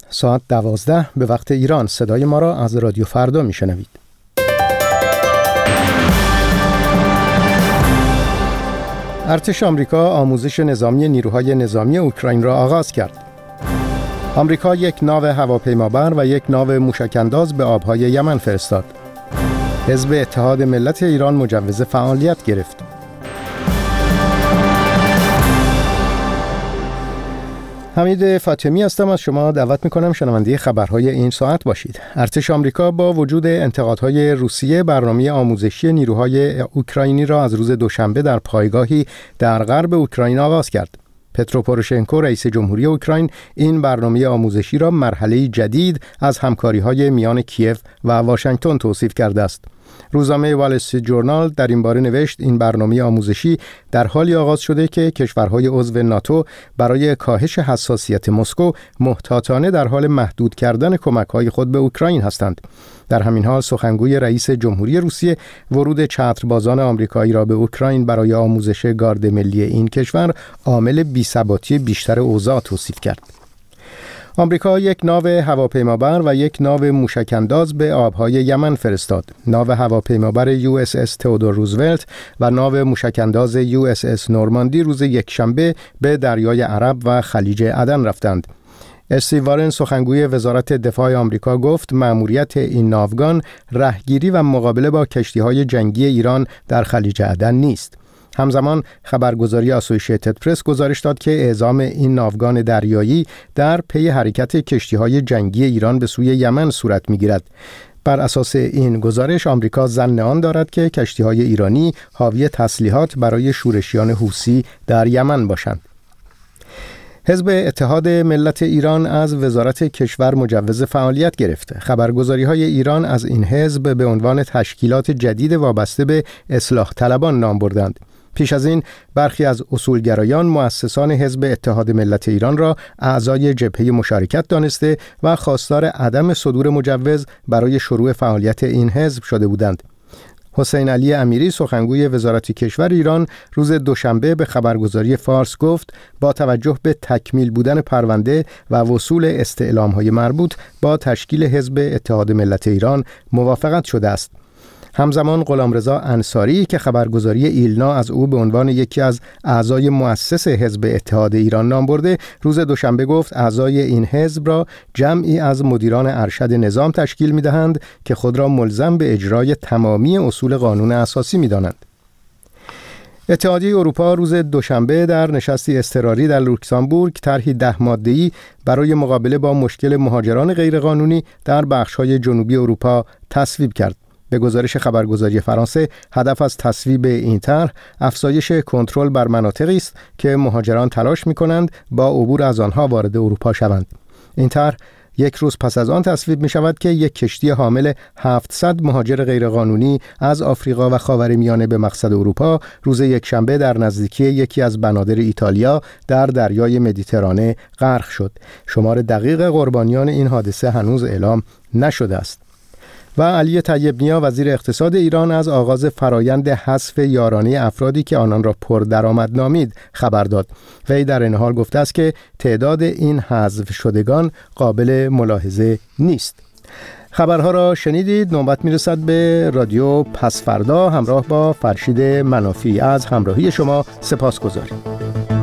ساعت 12 به وقت ایران. صدای ما را از رادیو فردا میشنوید. ارتش آمریکا آموزش نظامی نیروهای نظامی اوکراین را آغاز کرد. آمریکا یک ناو هواپیمابر و یک ناو موشک‌انداز به آبهای یمن فرستاد. حزب اتحاد ملت ایران مجوز فعالیت گرفت. حمید فاطمی هستم. از شما دعوت میکنم شنونده خبرهای این ساعت باشید. ارتش آمریکا با وجود انتقادهای روسیه برنامه آموزشی نیروهای اوکراینی را از روز دوشنبه در پایگاهی در غرب اوکراین آغاز کرد. پترو پوروشنکو رئیس جمهوری اوکراین این برنامه آموزشی را مرحله جدید از همکاری‌های میان کیف و واشنگتن توصیف کرده است. روزنامه وال استریت جورنال در این باره نوشت این برنامه آموزشی در حالی آغاز شده که کشورهای عضو ناتو برای کاهش حساسیت مسکو محتاطانه در حال محدود کردن کمک‌های خود به اوکراین هستند. در همین حال سخنگوی رئیس جمهوری روسیه ورود چتربازان آمریکایی را به اوکراین برای آموزش گارد ملی این کشور عامل بی‌ثباتی بیشتر اوضاع توصیف کرد. آمریکا یک ناو هواپیمابر و یک ناو موشک‌انداز به آبهای یمن فرستاد. ناو هواپیمابر USS تئودور روزولت و ناو موشک‌انداز USS نورماندی روز یکشنبه به دریای عرب و خلیج عدن رفتند. استیو وارن سخنگوی وزارت دفاع آمریکا گفت مأموریت این ناوگان رهگیری و مقابله با کشتی‌های جنگی ایران در خلیج عدن نیست. همزمان خبرگزاری اسوسییتد پرس گزارش داد که اعزام این ناوگان دریایی در پی حرکت کشتی‌های جنگی ایران به سوی یمن صورت می‌گیرد. بر اساس این گزارش آمریکا ظن آن دارد که کشتی‌های ایرانی حاوی تسلیحات برای شورشیان حوثی در یمن باشند. حزب اتحاد ملت ایران از وزارت کشور مجوز فعالیت گرفته. خبرگزاری‌های ایران از این حزب به عنوان تشکیلات جدید وابسته به اصلاح طلبان نام بردند. پیش از این برخی از اصولگرایان مؤسسان حزب اتحاد ملت ایران را اعضای جبهه مشارکت دانسته و خواستار عدم صدور مجوز برای شروع فعالیت این حزب شده بودند. حسین علی امیری سخنگوی وزارت کشور ایران روز دوشنبه به خبرگزاری فارس گفت با توجه به تکمیل بودن پرونده و وصول استعلام‌های مربوط با تشکیل حزب اتحاد ملت ایران موافقت شده است. همزمان غلامرضا انصاری که خبرگزاری ایلنا از او به عنوان یکی از اعضای مؤسس حزب اتحاد ایران نام برده، روز دوشنبه گفت اعضای این حزب را جمعی از مدیران ارشد نظام تشکیل می‌دهند که خود را ملزم به اجرای تمامی اصول قانون اساسی می‌دانند. اتحادیه اروپا روز دوشنبه در نشستی اضطراری در لوکزامبورگ طرحی 10 ماده‌ای برای مقابله با مشکل مهاجران غیرقانونی در بخش‌های جنوبی اروپا تصویب کرد. به گزارش خبرگزاری فرانسه، هدف از تصویب این طرح افزایش کنترل بر مناطقی است که مهاجران تلاش می‌کنند با عبور از آنها وارد اروپا شوند. این طرح یک روز پس از آن تصویب می‌شود که یک کشتی حامل 700 مهاجر غیرقانونی از آفریقا و خاورمیانه به مقصد اروپا روز یکشنبه در نزدیکی یکی از بنادر ایتالیا در دریای مدیترانه غرق شد. شمار دقیق قربانیان این حادثه هنوز اعلام نشده است. و علی طیب نیا وزیر اقتصاد ایران از آغاز فرایند حذف یارانه افرادی که آنان را پردرآمد نامید خبر داد. وی در این حال گفته است که تعداد این حذف شدگان قابل ملاحظه نیست. خبرها را شنیدید. نوبت میرسد به رادیو پس فردا همراه با فرشید منافی. از همراهی شما سپاسگزاریم.